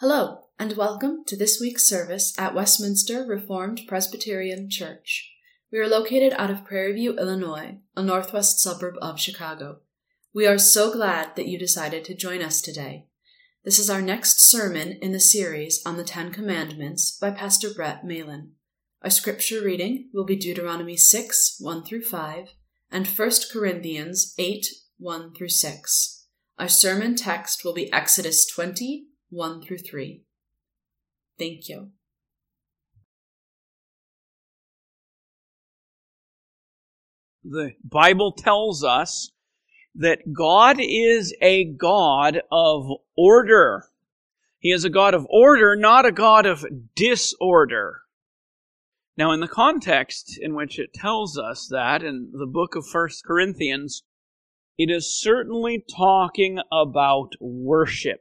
Hello, and welcome to this week's service at Westminster Reformed Presbyterian Church. We are located out of Prairie View, Illinois, a northwest suburb of Chicago. We are so glad that you decided to join us today. This is our next sermon in the series on the Ten Commandments by Pastor Brett Malin. Our scripture reading will be Deuteronomy 6, 1 through 5, and 1 Corinthians 8, 1 through 6. Our sermon text will be Exodus 20, 1 through 3. Thank you. The Bible tells us that God is a God of order. He is a God of order, not a God of disorder. Now, in the context in which it tells us that, in the book of 1 Corinthians, it is certainly talking about worship.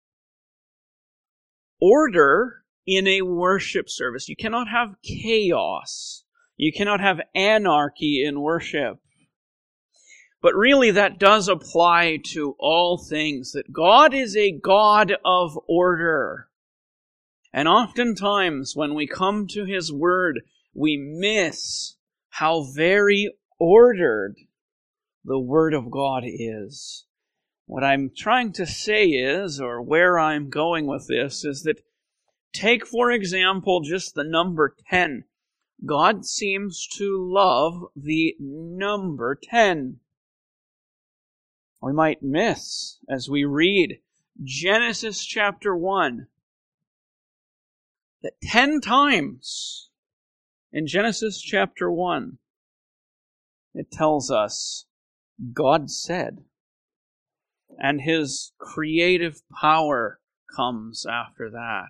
Order in a worship service. You cannot have chaos. You cannot have anarchy in worship. But really that does apply to all things, that God is a God of order. And oftentimes when we come to His Word, we miss how very ordered the Word of God is. What I'm trying to say is, or where I'm going with this, is that take, for example, just the number 10. God seems to love the number 10. We might miss, as we read Genesis chapter 1, that 10 times in Genesis chapter 1, it tells us, God said. And His creative power comes after that.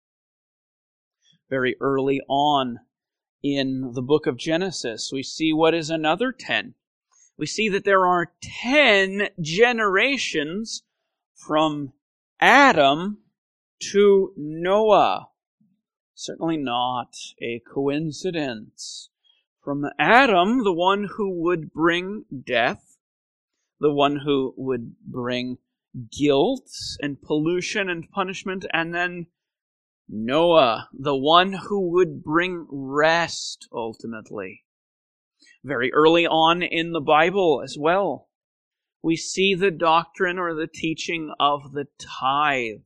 Very early on in the book of Genesis, we see what is another 10. We see that there are 10 generations from Adam to Noah. Certainly not a coincidence. From Adam, the one who would bring death, the one who would bring guilt and pollution and punishment, and then Noah, the one who would bring rest ultimately. Very early on in the Bible as well, we see the doctrine or the teaching of the tithe,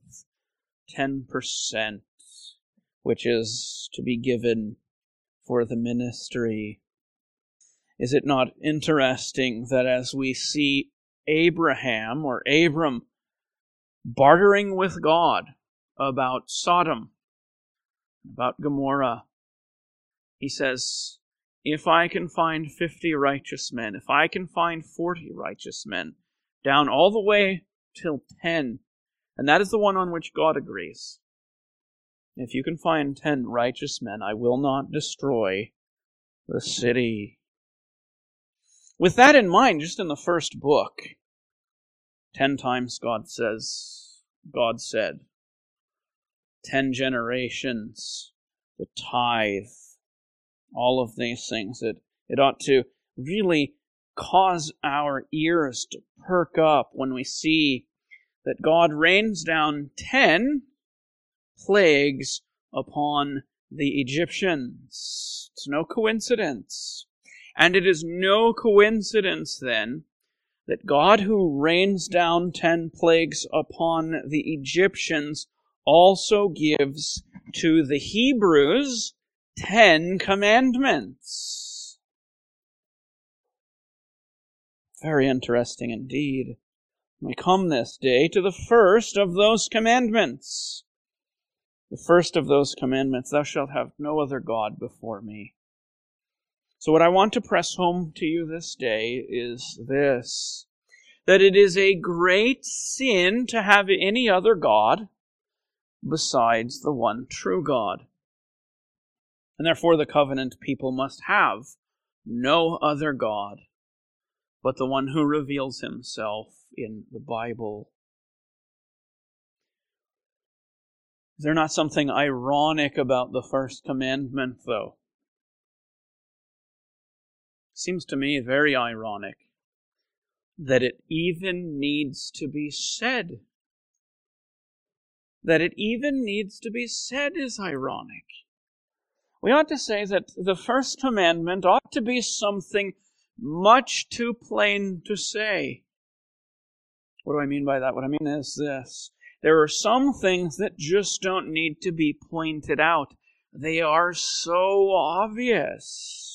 10%, which is to be given for the ministry. Is it not interesting that as we see Abraham or Abram bartering with God about Sodom, about Gomorrah, he says, if I can find 50 righteous men, if I can find 40 righteous men, down all the way till 10, and that is the one on which God agrees. If you can find 10 righteous men, I will not destroy the city. With that in mind, just in the first book, 10 times God said. 10 generations, the tithe, all of these things. It ought to really cause our ears to perk up when we see that God rains down 10 plagues upon the Egyptians. It's no coincidence. And it is no coincidence, then, that God who rains down 10 plagues upon the Egyptians also gives to the Hebrews 10 commandments. Very interesting indeed. We come this day to the first of those commandments. The first of those commandments, thou shalt have no other God before me. So what I want to press home to you this day is this, that it is a great sin to have any other God besides the one true God. And therefore the covenant people must have no other God but the one who reveals Himself in the Bible. Is there not something ironic about the first commandment, though? Seems to me very ironic that it even needs to be said. that it even needs to be said is ironic. We ought to say that the first commandment ought to be something much too plain to say. What do I mean by that? What I mean is this. There are some things that just don't need to be pointed out. They are so obvious.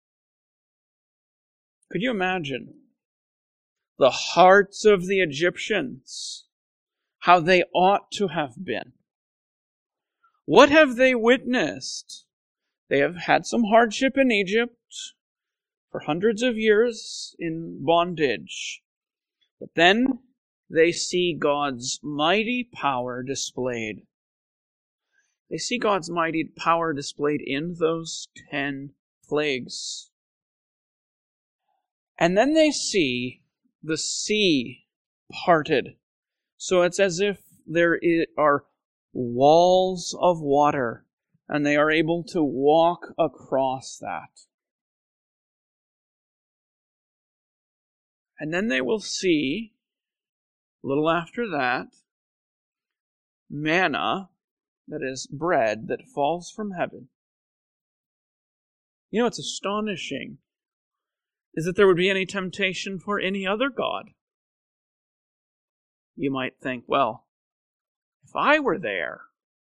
Could you imagine the hearts of the Egyptians? How they ought to have been. What have they witnessed? They have had some hardship in Egypt for hundreds of years in bondage. But then they see God's mighty power displayed. They see God's mighty power displayed in those 10 plagues. And then they see the sea parted. So it's as if there are walls of water, and they are able to walk across that. And then they will see, a little after that, manna, that is bread that falls from heaven. You know what's astonishing is that there would be any temptation for any other god. You might think, well, if I were there,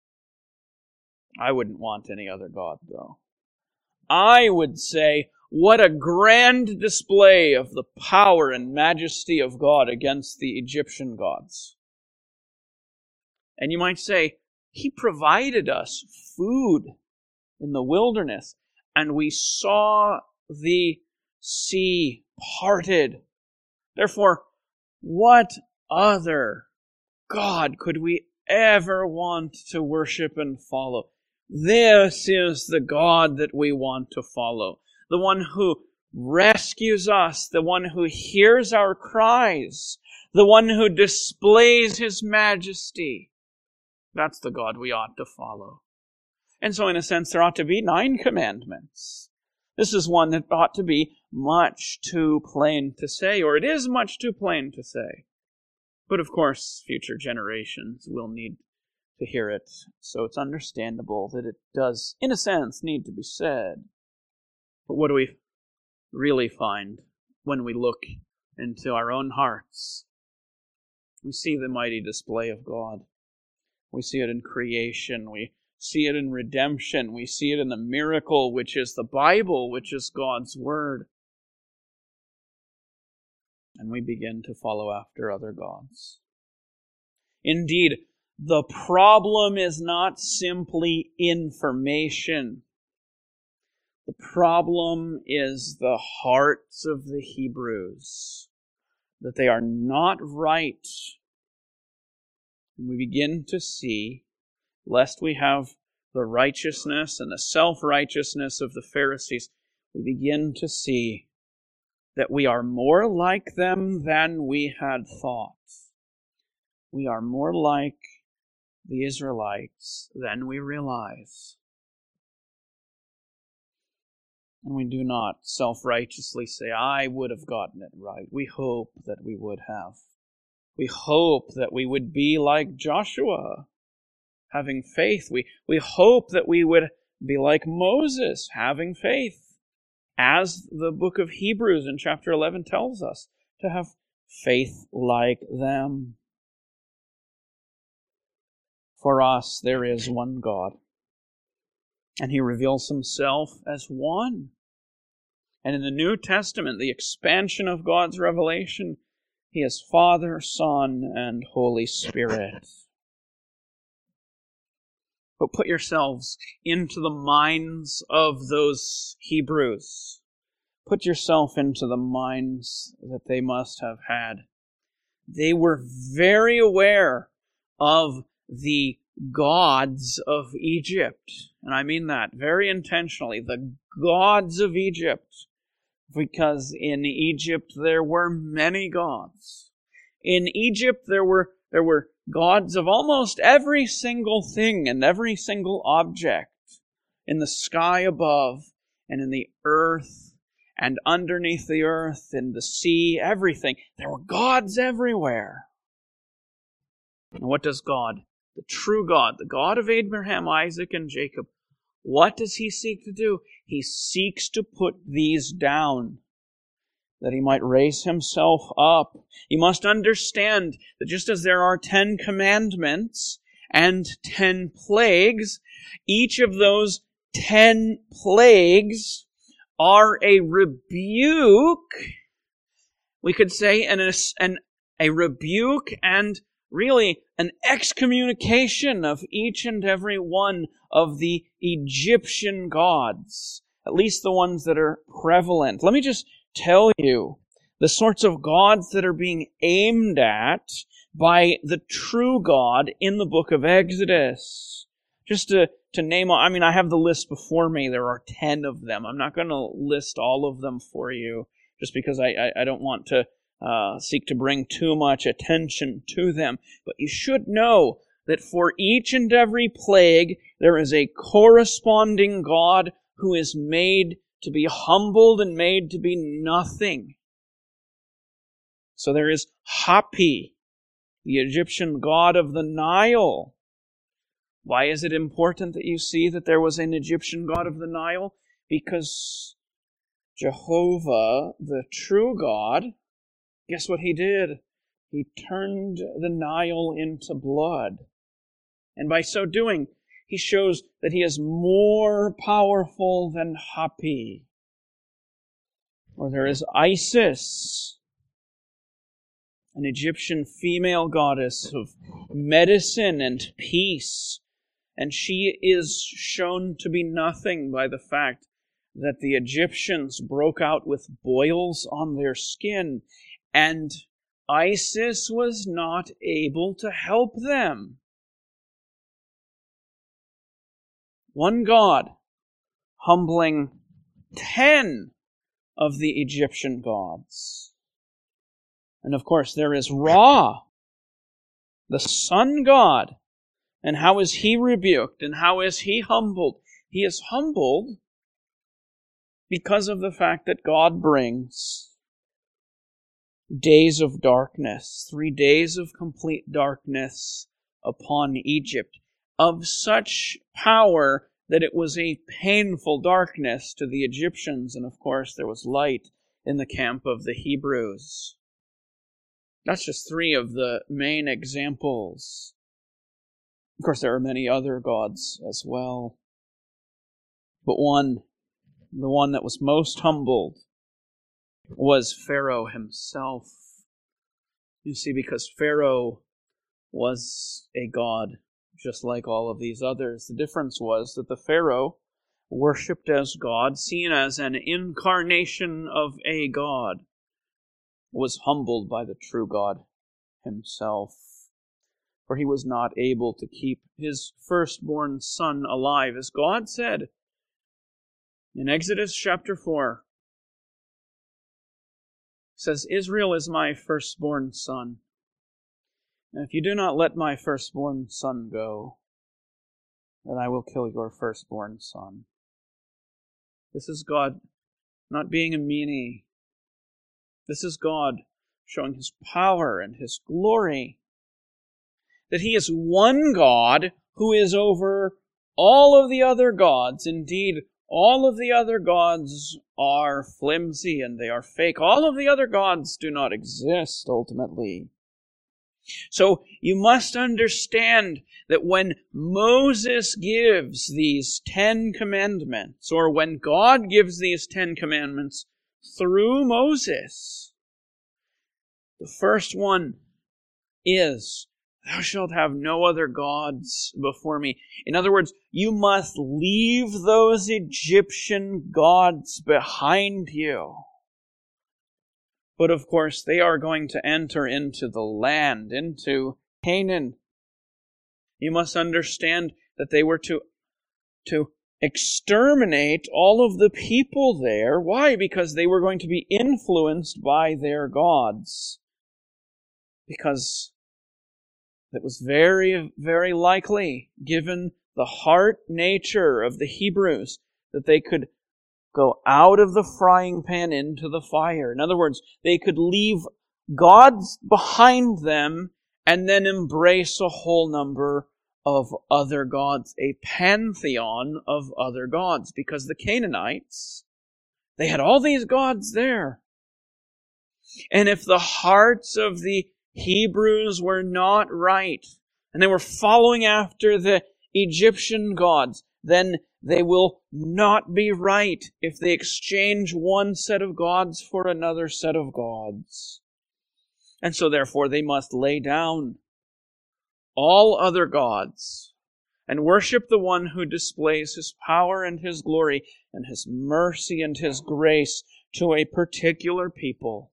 I wouldn't want any other god, though. I would say, what a grand display of the power and majesty of God against the Egyptian gods. And you might say, He provided us food in the wilderness, and we saw the sea parted. Therefore, what other God could we ever want to worship and follow? This is the God that we want to follow. The one who rescues us, the one who hears our cries, the one who displays His majesty. That's the God we ought to follow. And so in a sense there ought to be 9 commandments. This is one that ought to be much too plain to say, or it is much too plain to say. But of course, future generations will need to hear it, so it's understandable that it does, in a sense, need to be said. But what do we really find when we look into our own hearts? We see the mighty display of God. We see it in creation. We see it in redemption. We see it in the miracle, which is the Bible, which is God's Word. And we begin to follow after other gods. Indeed, the problem is not simply information. The problem is the hearts of the Hebrews, that they are not right. And we begin to see, lest we have the righteousness and the self-righteousness of the Pharisees, we begin to see that we are more like them than we had thought. We are more like the Israelites than we realize. And we do not self-righteously say, I would have gotten it right. We hope that we would have. We hope that we would be like Joshua, having faith. We hope that we would be like Moses, having faith. As the book of Hebrews in chapter 11 tells us, to have faith like them. For us, there is one God, and He reveals Himself as one. And in the New Testament, the expansion of God's revelation, He is Father, Son, and Holy Spirit. But put yourselves into the minds of those Hebrews. Put yourself into the minds that they must have had. They were very aware of the gods of Egypt. And I mean that very intentionally. The gods of Egypt. Because in Egypt there were many gods. In Egypt there were gods of almost every single thing and every single object in the sky above and in the earth and underneath the earth, in the sea, everything. There were gods everywhere. And what does God the true God, the God of Abraham, Isaac, and Jacob, what does he seek to do? He seeks to put these down, that he might raise himself up. You must understand that just as there are 10 commandments and 10 plagues, each of those 10 plagues are a rebuke, we could say, a rebuke and really an excommunication of each and every one of the Egyptian gods, at least the ones that are prevalent. Let me just tell you the sorts of gods that are being aimed at by the true God in the book of Exodus. Just to name, I have the list before me. There are 10 of them. I'm not going to list all of them for you, just because I don't want to seek to bring too much attention to them. But you should know that for each and every plague, there is a corresponding God who is made to be humbled and made to be nothing. So there is Hapi, the Egyptian god of the Nile. Why is it important that you see that there was an Egyptian god of the Nile? Because Jehovah, the true God, guess what he did? He turned the Nile into blood. And by so doing, he shows that he is more powerful than Hapi. Or there is Isis, an Egyptian female goddess of medicine and peace. And she is shown to be nothing by the fact that the Egyptians broke out with boils on their skin, and Isis was not able to help them. One God humbling 10 of the Egyptian gods. And of course there is Ra, the sun god. And how is he rebuked? And how is he humbled? He is humbled because of the fact that God brings days of darkness, 3 days of complete darkness upon Egypt, of such power that it was a painful darkness to the Egyptians, and of course there was light in the camp of the Hebrews. That's just 3 of the main examples. Of course, there are many other gods as well. But the one that was most humbled, was Pharaoh himself. You see, because Pharaoh was a god, just like all of these others. The difference was that the Pharaoh, worshipped as God, seen as an incarnation of a god, was humbled by the true God himself. For he was not able to keep his firstborn son alive. As God said in Exodus chapter 4, it says, Israel is my firstborn son. And if you do not let my firstborn son go, then I will kill your firstborn son. This is God not being a meanie. This is God showing his power and his glory. That he is one God who is over all of the other gods. Indeed, all of the other gods are flimsy and they are fake. All of the other gods do not exist, ultimately. So you must understand that when Moses gives these 10 commandments, or when God gives these 10 commandments through Moses, the first one is, thou shalt have no other gods before me. In other words, you must leave those Egyptian gods behind you. But of course, they are going to enter into the land, into Canaan. You must understand that they were to exterminate all of the people there. Why? Because they were going to be influenced by their gods. Because it was very, very likely, given the heart nature of the Hebrews, that they could go out of the frying pan into the fire. In other words, they could leave gods behind them and then embrace a whole number of other gods, a pantheon of other gods, because the Canaanites, they had all these gods there. And if the hearts of the Hebrews were not right, and they were following after the Egyptian gods, then they will not be right if they exchange one set of gods for another set of gods. And so therefore they must lay down all other gods and worship the one who displays his power and his glory and his mercy and his grace to a particular people.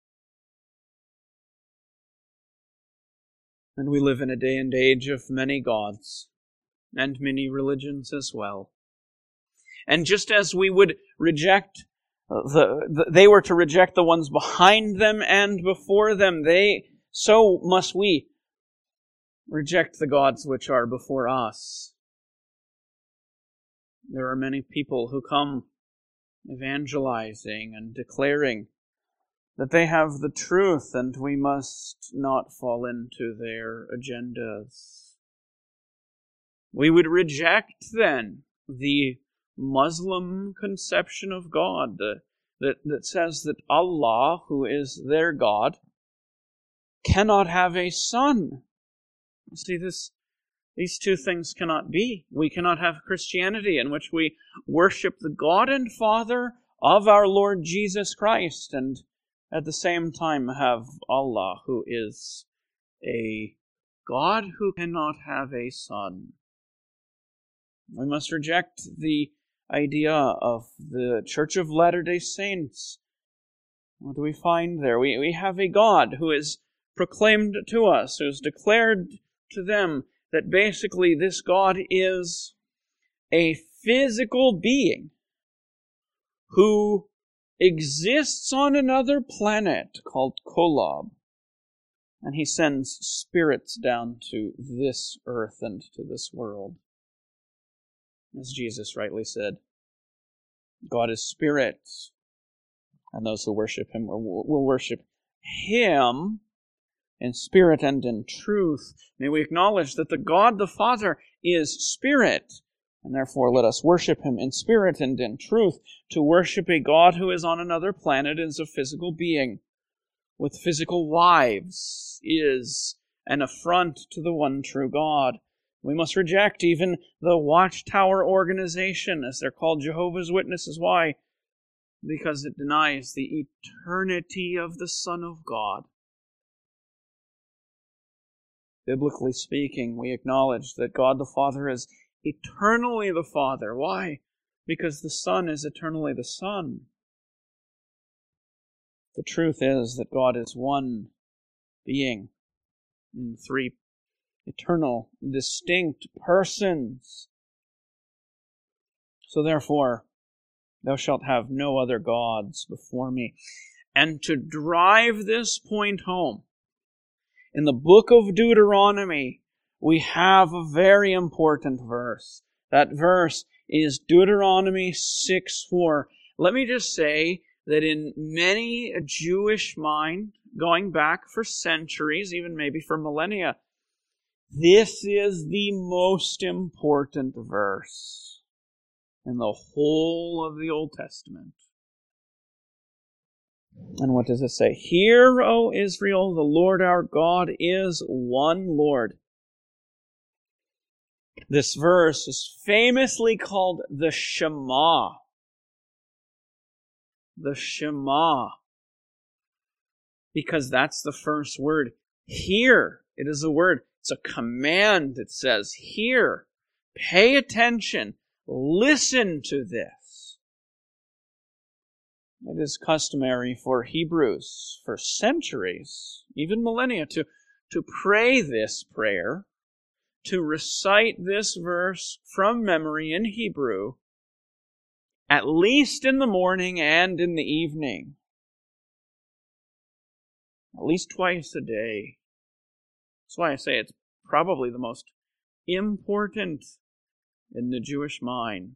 And we live in a day and age of many gods and many religions as well. And just as we would reject they were to reject the ones behind them and before them, so must we reject the gods which are before us. There are many people who come evangelizing and declaring that they have the truth, and we must not fall into their agendas. We would reject, then, the Muslim conception of God that says that Allah, who is their God, cannot have a son. See, these two things cannot be. We cannot have Christianity in which we worship the God and Father of our Lord Jesus Christ, and at the same time have Allah, who is a God who cannot have a son. We must reject the idea of the Church of Latter-day Saints. What do we find there? We have a God who is proclaimed to us, who is declared to them that basically this God is a physical being who exists on another planet called Kolob. And he sends spirits down to this earth and to this world. As Jesus rightly said, God is spirit, and those who worship him will worship him in spirit and in truth. May we acknowledge that the God the Father is spirit, and therefore let us worship him in spirit and in truth. To worship a God who is on another planet is a physical being with physical wives is an affront to the one true God. We must reject even the Watchtower organization, as they're called, Jehovah's Witnesses. Why? Because it denies the eternity of the Son of God. Biblically speaking, we acknowledge that God the Father is eternally the Father. Why? Because the Son is eternally the Son. The truth is that God is one being in three eternal, distinct persons. So therefore, thou shalt have no other gods before me. And to drive this point home, in the book of Deuteronomy, we have a very important verse. That verse is Deuteronomy 6:4. Let me just say that in many a Jewish mind, going back for centuries, even maybe for millennia, this is the most important verse in the whole of the Old Testament. And what does it say? Hear, O Israel, the Lord our God is one Lord. This verse is famously called the Shema. The Shema. Because that's the first word. Hear. It is a word. It's a command. It says, hear. Pay attention. Listen to this. It is customary for Hebrews, for centuries, even millennia, to pray this prayer, to recite this verse from memory in Hebrew, at least in the morning and in the evening. At least twice a day. That's why I say it's probably the most important in the Jewish mind.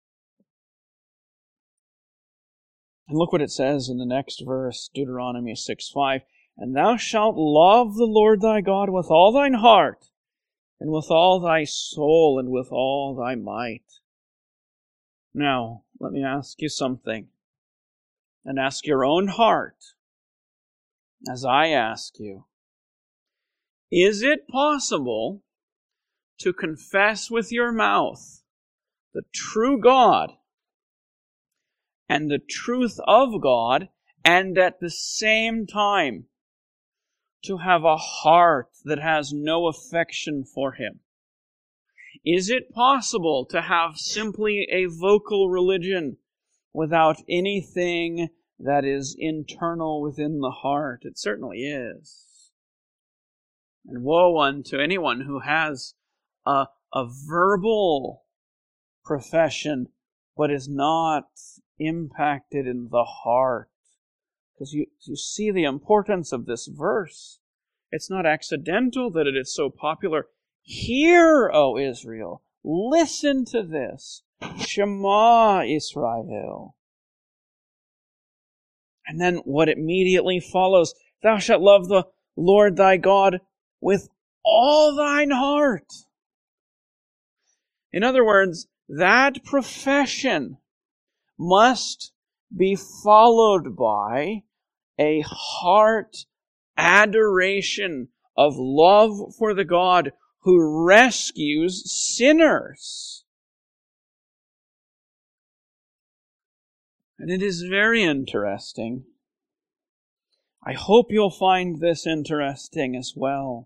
And look what it says in the next verse, Deuteronomy 6:5. And thou shalt love the Lord thy God with all thine heart, and with all thy soul, and with all thy might. Now, let me ask you something, and ask your own heart, as I ask you. Is it possible to confess with your mouth the true God and the truth of God, and at the same time to have a heart that has no affection for Him? Is it possible to have simply a vocal religion without anything that is internal within the heart? It certainly is. And woe unto anyone who has a verbal profession but is not impacted in the heart. Because you see the importance of this verse. It's not accidental that it is so popular. Hear, O Israel, listen to this. Shema Israel. And then what immediately follows, thou shalt love the Lord thy God with all thine heart. In other words, that profession must be followed by a heart adoration of love for the God who rescues sinners. And it is very interesting. I hope you'll find this interesting as well.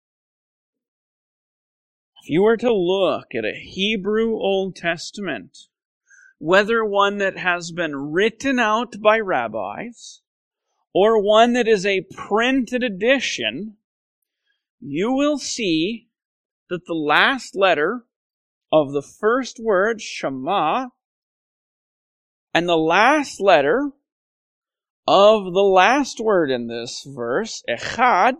If you were to look at a Hebrew Old Testament, whether one that has been written out by rabbis, or one that is a printed edition, you will see that the last letter of the first word, Shema, and the last letter of the last word in this verse, Echad,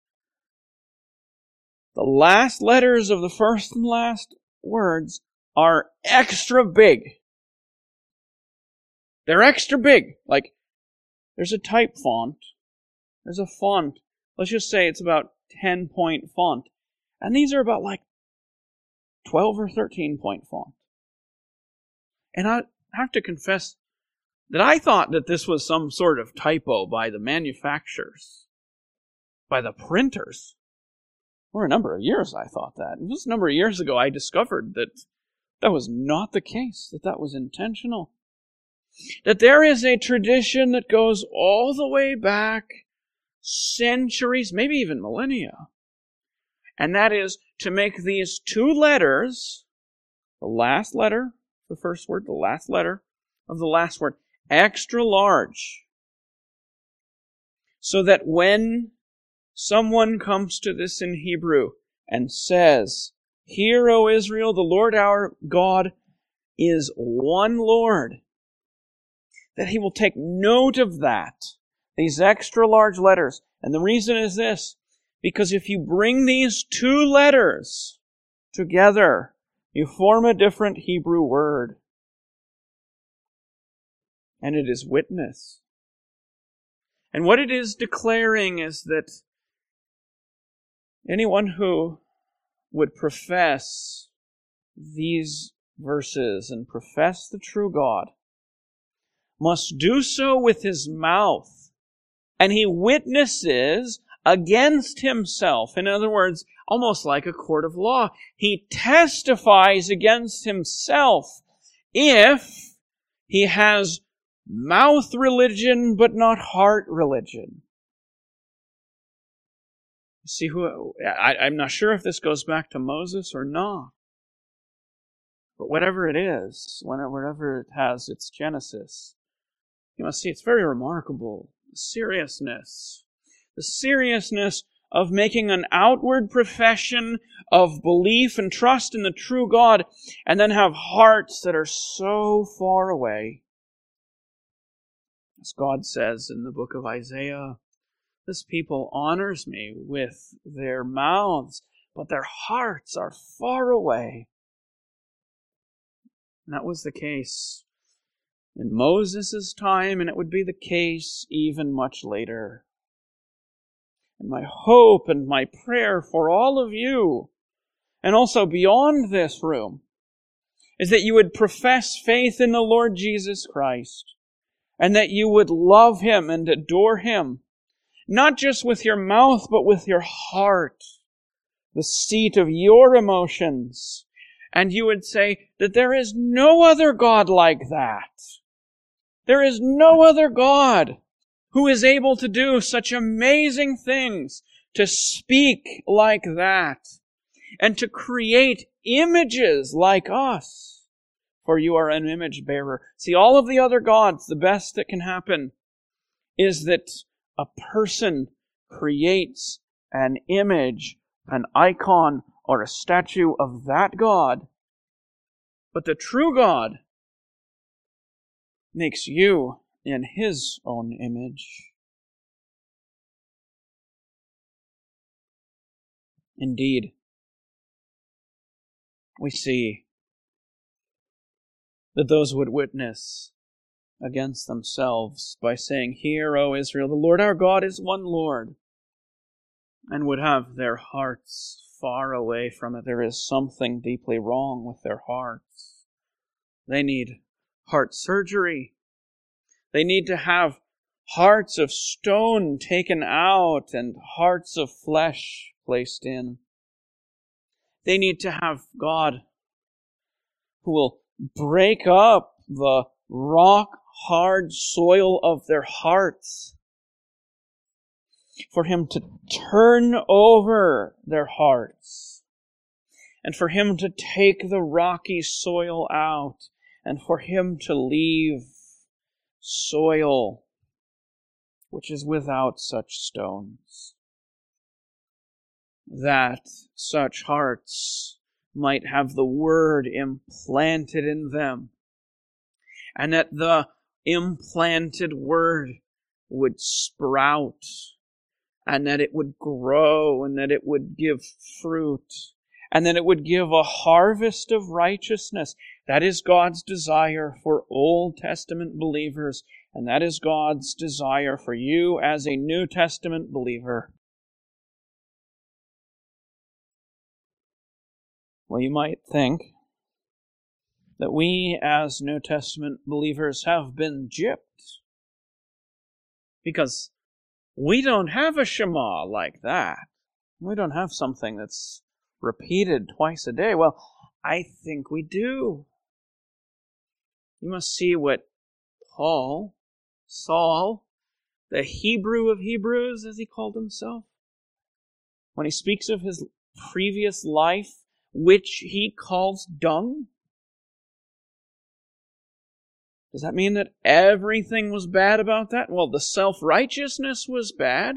the last letters of the first and last words are extra big. They're extra big. Like, there's a type font. There's a font. Let's just say it's about 10-point font. And these are about like 12 or 13-point font. And I have to confess that I thought that this was some sort of typo by the manufacturers, by the printers. For a number of years I thought that. And just a number of years ago I discovered that that was not the case, that was intentional. That there is a tradition that goes all the way back centuries, maybe even millennia. And that is to make these two letters, the last letter, the first word, the last letter of the last word, extra large. So that when someone comes to this in Hebrew and says, Hear, O Israel, the Lord our God is one Lord, that he will take note of that, these extra large letters. And the reason is this, because if you bring these two letters together, you form a different Hebrew word. And it is witness. And what it is declaring is that anyone who would profess these verses and profess the true God must do so with his mouth. And he witnesses against himself. In other words, almost like a court of law. He testifies against himself if he has mouth religion but not heart religion. See, I'm not sure if this goes back to Moses or not. But whatever it is, wherever it has its genesis, you must see it's very remarkable. The seriousness of making an outward profession of belief and trust in the true God, and then have hearts that are so far away. As God says in the book of Isaiah, this people honors me with their mouths, but their hearts are far away. And that was the case in Moses' time, and it would be the case even much later. And my hope and my prayer for all of you and also beyond this room, is that you would profess faith in the Lord Jesus Christ, and that you would love Him and adore Him, not just with your mouth, but with your heart, the seat of your emotions. And you would say that there is no other God like that. There is no other God who is able to do such amazing things, to speak like that, and to create images like us. For you are an image bearer. See, all of the other gods, the best that can happen is that a person creates an image, an icon, or a statue of that God. But the true God makes you in His own image. Indeed, we see that those would witness against themselves by saying, "Hear, O Israel, the Lord our God is one Lord," and would have their hearts far away from it. There is something deeply wrong with their hearts. They need heart surgery. They need to have hearts of stone taken out and hearts of flesh placed in. They need to have God who will break up the rock-hard soil of their hearts, for Him to turn over their hearts, and for Him to take the rocky soil out, and for Him to leave soil which is without such stones, that such hearts might have the Word implanted in them, and that the implanted Word would sprout, and that it would grow, and that it would give fruit, and that it would give a harvest of righteousness. That is God's desire for Old Testament believers, and that is God's desire for you as a New Testament believer. Well, you might think that we as New Testament believers have been gypped, because we don't have a Shema like that. We don't have something that's repeated twice a day. Well, I think we do. You must see what Saul, the Hebrew of Hebrews, as he called himself, when he speaks of his previous life, which he calls dung. Does that mean that everything was bad about that? Well, the self-righteousness was bad.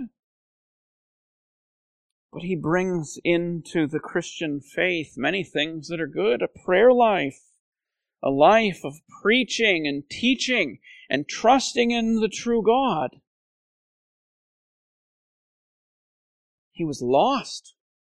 But he brings into the Christian faith many things that are good. A prayer life, a life of preaching and teaching and trusting in the true God. He was lost.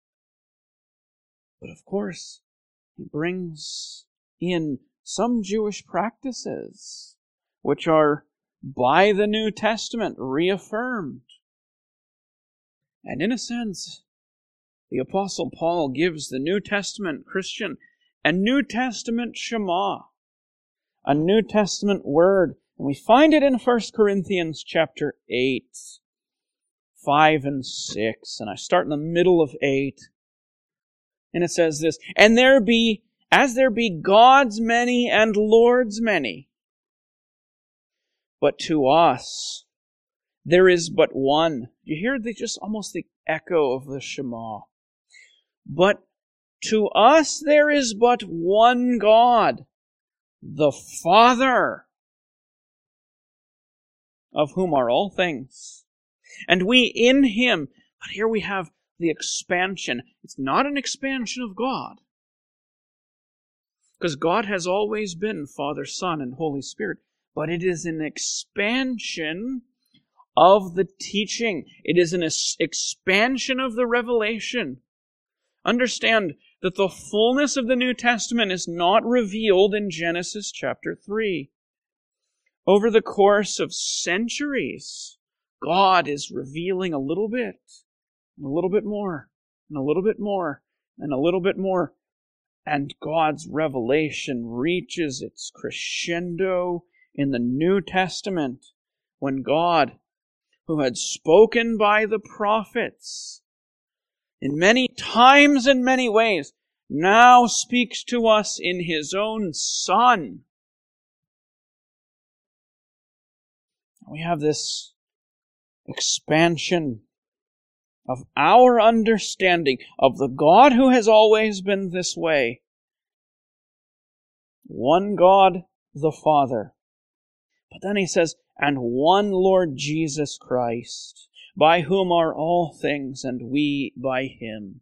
But of course, he brings in some Jewish practices which are by the New Testament reaffirmed. And in a sense, the Apostle Paul gives the New Testament Christian a New Testament Shema, a New Testament word. And we find it in 1 Corinthians chapter 8, 5 and 6. And I start in the middle of 8. And it says this, "And as there be gods many and lords many, but to us there is but one." You hear just almost the echo of the Shema. "But to us there is but one God, the Father, of whom are all things, and we in Him." But here we have the expansion. It's not an expansion of God, because God has always been Father, Son, and Holy Spirit. But it is an expansion of the teaching. It is an expansion of the revelation. Understand that the fullness of the New Testament is not revealed in Genesis chapter 3. Over the course of centuries, God is revealing a little bit, and a little bit more, and a little bit more, and a little bit more. And God's revelation reaches its crescendo in the New Testament, when God, who had spoken by the prophets in many times and many ways, now speaks to us in His own Son. We have this expansion of our understanding of the God who has always been this way. One God, the Father. But then he says, and one Lord Jesus Christ, by whom are all things, and we by Him.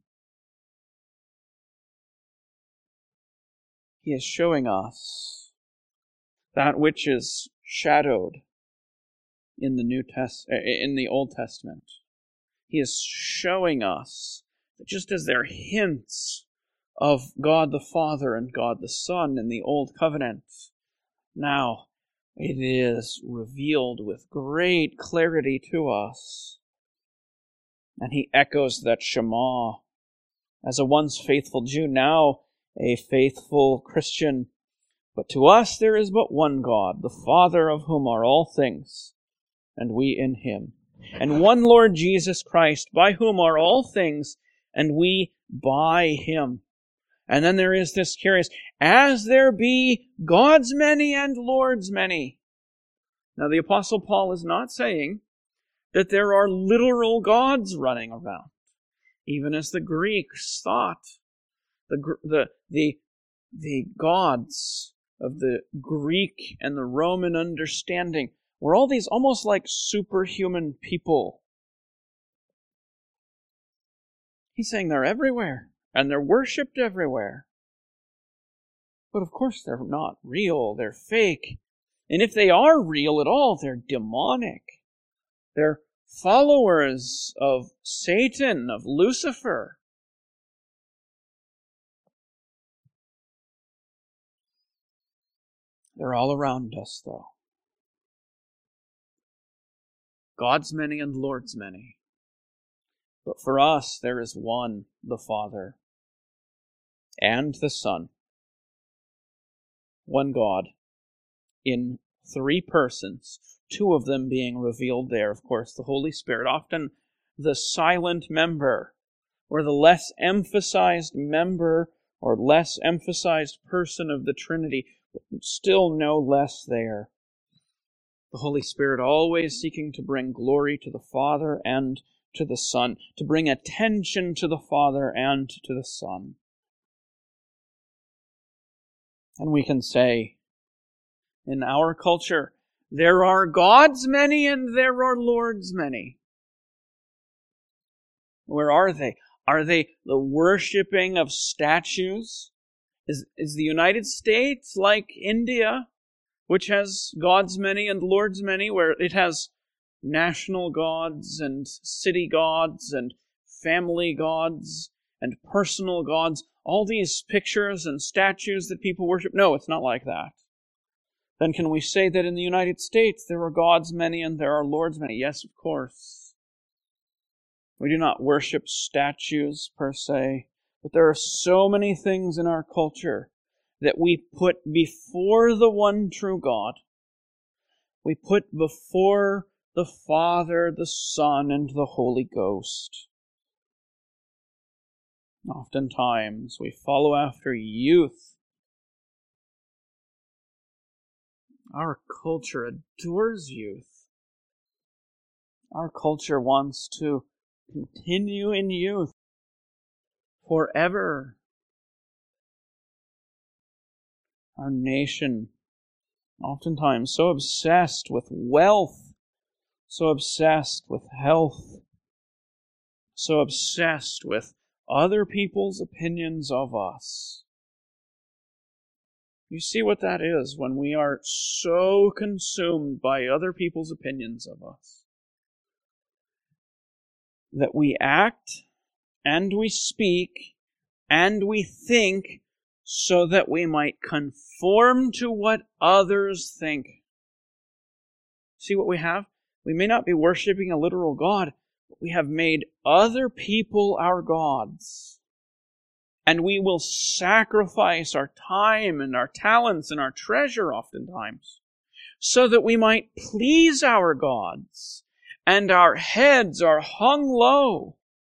He is showing us that which is shadowed in the Old Testament. He is showing us that just as there are hints of God the Father and God the Son in the Old Covenant, now it is revealed with great clarity to us. And he echoes that Shema as a once faithful Jew, now a faithful Christian. But to us there is but one God, the Father, of whom are all things, and we in Him. And one Lord Jesus Christ, by whom are all things, and we by Him. And then there is this curious, as there be gods many and lords many. Now the Apostle Paul is not saying that there are literal gods running around, even as the Greeks thought. The gods of the Greek and the Roman understanding were all these almost like superhuman people. He's saying they're everywhere, and they're worshipped everywhere. But of course they're not real, they're fake. And if they are real at all, they're demonic. They're followers of Satan, of Lucifer. They're all around us, though. Gods many and lords many. But for us, there is one, the Father, and the Son. One God, in three persons, two of them being revealed there. Of course, the Holy Spirit, often the silent member, or the less emphasized member, or less emphasized person of the Trinity, but still no less there. The Holy Spirit always seeking to bring glory to the Father and to the Son, to bring attention to the Father and to the Son. And we can say, in our culture, there are gods many and there are lords many. Where are they? Are they the worshipping of statues? Is the United States like India, which has gods many and lords many, where it has national gods and city gods and family gods and personal gods, all these pictures and statues that people worship? No, it's not like that. Then can we say that in the United States there are gods many and there are lords many? Yes, of course. We do not worship statues per se, but there are so many things in our culture that we put before the one true God. We put before the Father, the Son, and the Holy Ghost. Oftentimes we follow after youth. Our culture adores youth. Our culture wants to continue in youth forever. Our nation, oftentimes so obsessed with wealth, so obsessed with health, so obsessed with other people's opinions of us. You see what that is when we are so consumed by other people's opinions of us, that we act and we speak and we think so that we might conform to what others think. See what we have? We may not be worshiping a literal God, but we have made other people our gods. And we will sacrifice our time and our talents and our treasure oftentimes, so that we might please our gods, and our heads are hung low.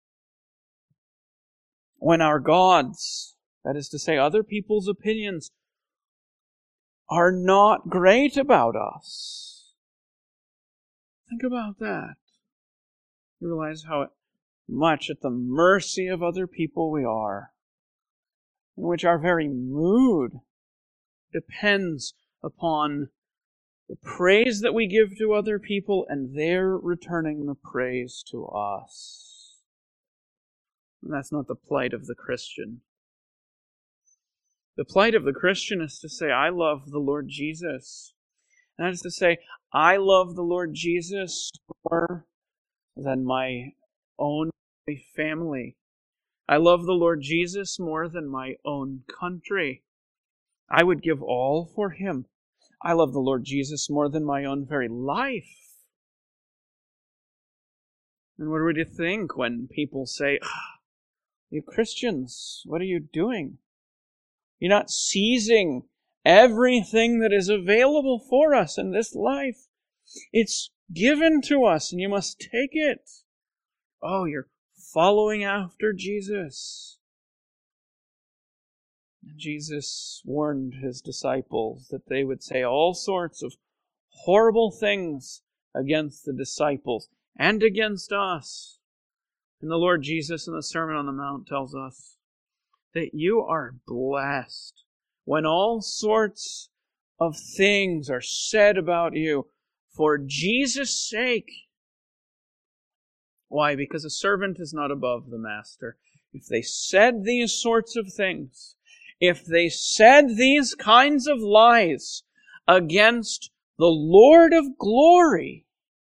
When our gods, that is to say, other people's opinions, are not great about us. Think about that. You realize how much at the mercy of other people we are, in which our very mood depends upon the praise that we give to other people and their returning the praise to us. And that's not the plight of the Christian. The plight of the Christian is to say, I love the Lord Jesus. And that is to say, I love the Lord Jesus more than my own family. I love the Lord Jesus more than my own country. I would give all for Him. I love the Lord Jesus more than my own very life. And what would you think when people say, you Christians, what are you doing? You're not seizing everything that is available for us in this life. It's given to us and you must take it. Oh, you're following after Jesus. And Jesus warned His disciples that they would say all sorts of horrible things against the disciples and against us. And the Lord Jesus in the Sermon on the Mount tells us that you are blessed when all sorts of things are said about you for Jesus' sake. Why? Because a servant is not above the master. If they said these sorts of things, if they said these kinds of lies against the Lord of glory,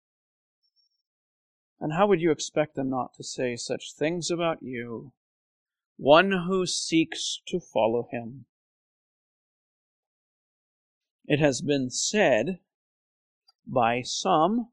then how would you expect them not to say such things about you, one who seeks to follow Him? It has been said by some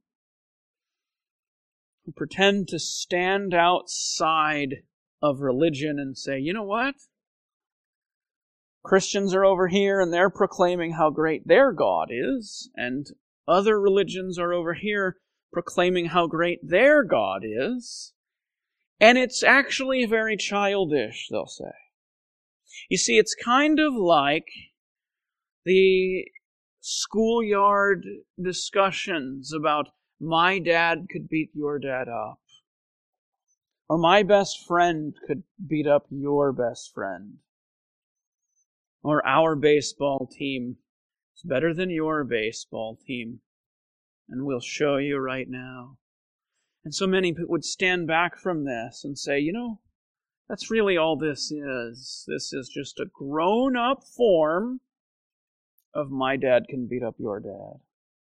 who pretend to stand outside of religion and say, you know what? Christians are over here and they're proclaiming how great their God is, and other religions are over here proclaiming how great their God is. And it's actually very childish, they'll say. You see, it's kind of like the schoolyard discussions about my dad could beat your dad up, or my best friend could beat up your best friend, or our baseball team is better than your baseball team, and we'll show you right now. And so many people would stand back from this and say, you know, that's really all this is. This is just a grown-up form of my dad can beat up your dad.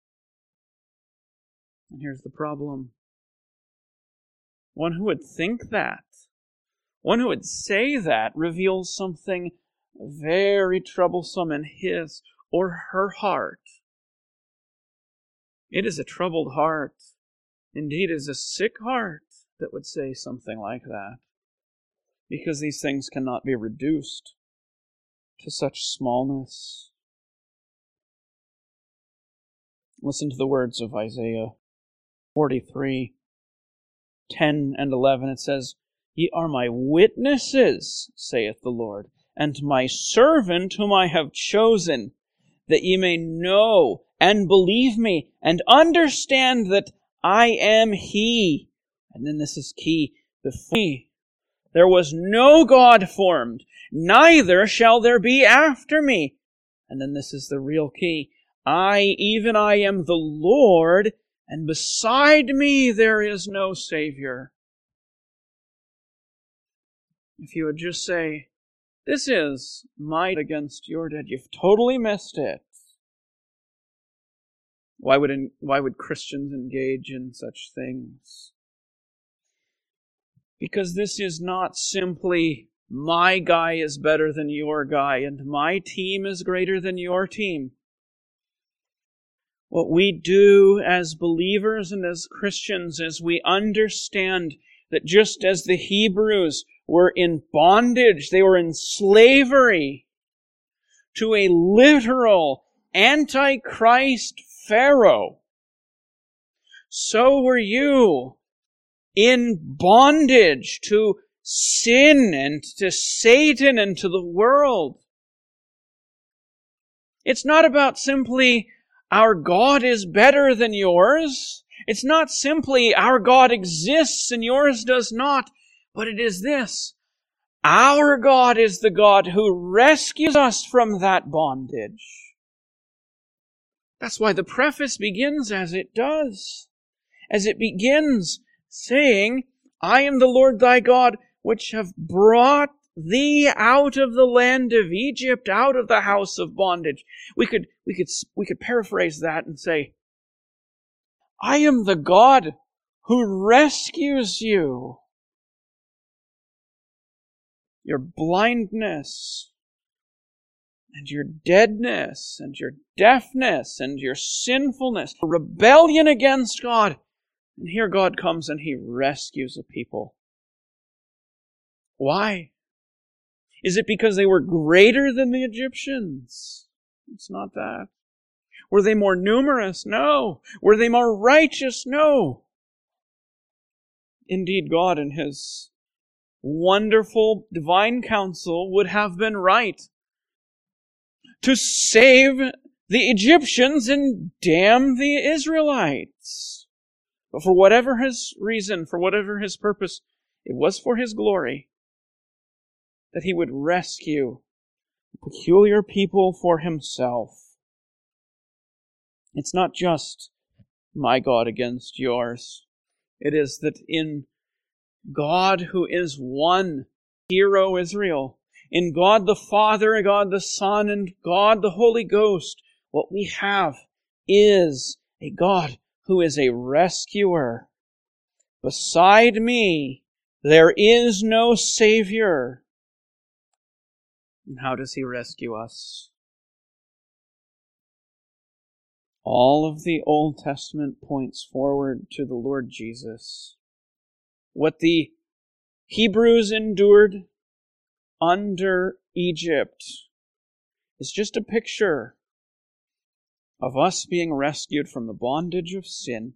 And here's the problem. One who would think that, one who would say that, reveals something very troublesome in his or her heart. It is a troubled heart. Indeed, it is a sick heart that would say something like that, because these things cannot be reduced to such smallness. Listen to the words of Isaiah 43, 10 and 11. It says, Ye are my witnesses, saith the Lord, and my servant whom I have chosen, that ye may know and believe me, and understand that I am He. And then this is key. Before me there was no God formed, neither shall there be after me. And then this is the real key. I, even I, am the Lord, and beside me there is no Savior. If you would just say, this is might against your dead, you've totally missed it. Why would Christians engage in such things? Because this is not simply my guy is better than your guy and my team is greater than your team. What we do as believers and as Christians is we understand that just as the Hebrews were in bondage. They were in slavery to a literal Antichrist Pharaoh. So were you in bondage to sin and to Satan and to the world. It's not about simply our God is better than yours. It's not simply our God exists and yours does not. But it is this: our God is the God who rescues us from that bondage. That's why the preface begins as it does. As it begins saying, I am the Lord thy God, which have brought thee out of the land of Egypt, out of the house of bondage. We could paraphrase that and say, I am the God who rescues you. Your blindness and your deadness and your deafness and your sinfulness, rebellion against God. And here God comes and He rescues a people. Why? Is it because they were greater than the Egyptians? It's not that. Were they more numerous? No. Were they more righteous? No. Indeed, God in His wonderful divine counsel would have been right to save the Egyptians and damn the Israelites. But for whatever His reason, for whatever His purpose, it was for His glory that He would rescue a peculiar people for Himself. It's not just my God against yours. It is that in God who is one, hear, O Israel, in God the Father, God the Son, and God the Holy Ghost, what we have is a God who is a rescuer. Beside me, there is no Savior. And how does He rescue us? All of the Old Testament points forward to the Lord Jesus. What the Hebrews endured under Egypt is just a picture of us being rescued from the bondage of sin.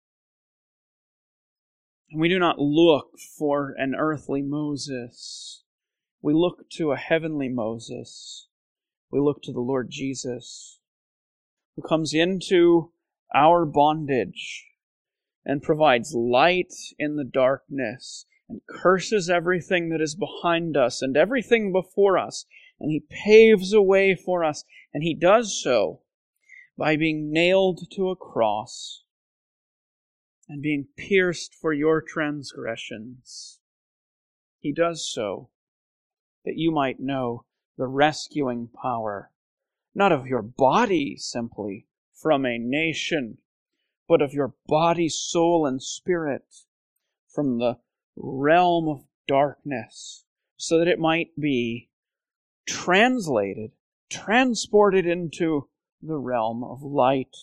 And we do not look for an earthly Moses. We look to a heavenly Moses. We look to the Lord Jesus, who comes into our bondage and provides light in the darkness and curses everything that is behind us and everything before us. And He paves a way for us. And He does so by being nailed to a cross and being pierced for your transgressions. He does so that you might know the rescuing power, not of your body simply from a nation, but of your body, soul, and spirit from the realm of darkness, so that it might be translated, transported into the realm of light.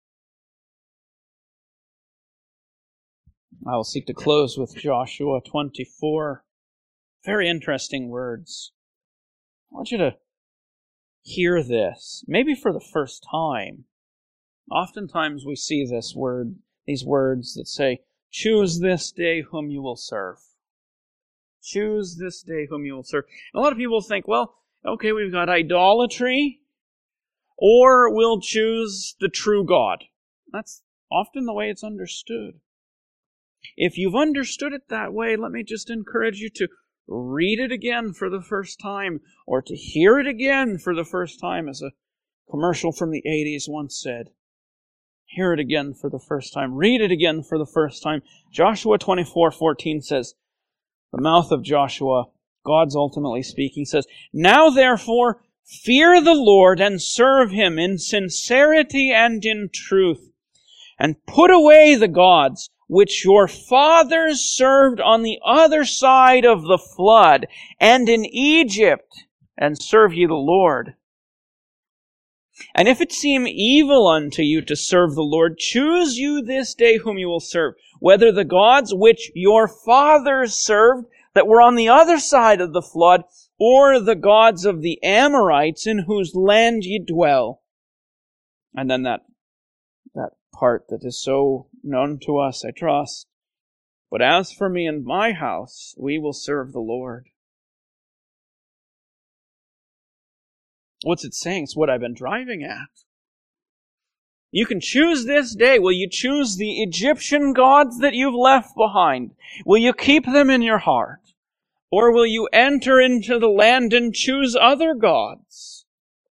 I will seek to close with Joshua 24. Very interesting words. I want you to hear this, maybe for the first time. Oftentimes we see these words that say, choose this day whom you will serve. Choose this day whom you will serve. And a lot of people think, well, okay, we've got idolatry, or we'll choose the true God. That's often the way it's understood. If you've understood it that way, let me just encourage you to read it again for the first time, or to hear it again for the first time, as a commercial from the 80s once said. Hear it again for the first time. Read it again for the first time. Joshua 24:14 says, the mouth of Joshua, God's ultimately speaking, says, now therefore fear the Lord and serve Him in sincerity and in truth, and put away the gods which your fathers served on the other side of the flood and in Egypt, and serve ye the Lord. And if it seem evil unto you to serve the Lord, choose you this day whom you will serve, whether the gods which your fathers served that were on the other side of the flood, or the gods of the Amorites in whose land ye dwell. And then that part that is so known to us, I trust. But as for me and my house, we will serve the Lord. What's it saying? It's what I've been driving at. You can choose this day. Will you choose the Egyptian gods that you've left behind? Will you keep them in your heart? Or will you enter into the land and choose other gods?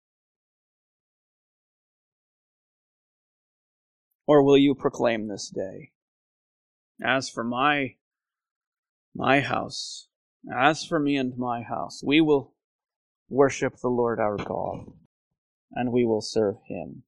Or will you proclaim this day, as for my house, as for me and my house, we will worship the Lord our God, and we will serve Him.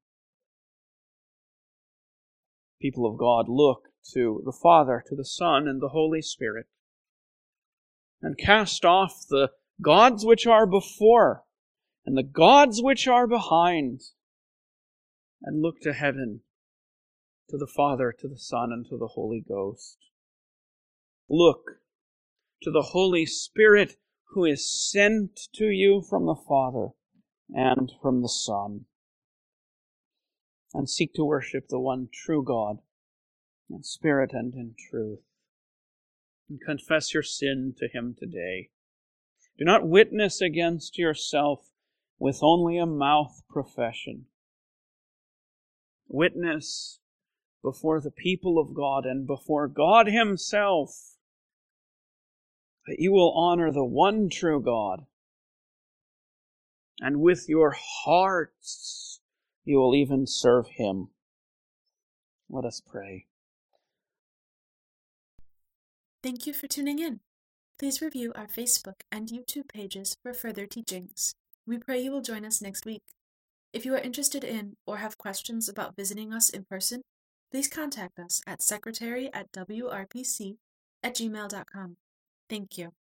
People of God, look to the Father, to the Son, and the Holy Spirit, and cast off the gods which are before, and the gods which are behind, and look to heaven, to the Father, to the Son, and to the Holy Ghost. Look to the Holy Spirit who is sent to you from the Father and from the Son. And seek to worship the one true God in spirit and in truth. And confess your sin to Him today. Do not witness against yourself with only a mouth profession. Witness before the people of God and before God Himself that you will honor the one true God. And with your hearts you will even serve Him. Let us pray. Thank you for tuning in. Please review our Facebook and YouTube pages for further teachings. We pray you will join us next week. If you are interested in or have questions about visiting us in person, please contact us at secretary@wrpc@gmail.com. Thank you.